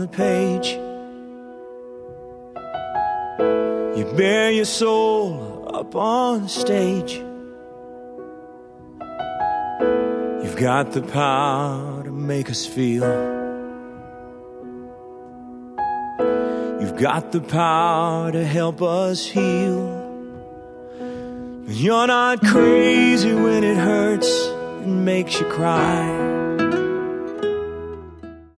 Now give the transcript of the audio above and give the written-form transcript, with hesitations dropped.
the page. You bear your soul up on stage. You've got the power to make us feel. You've got the power to help us heal. But you're not crazy when it hurts and makes you cry.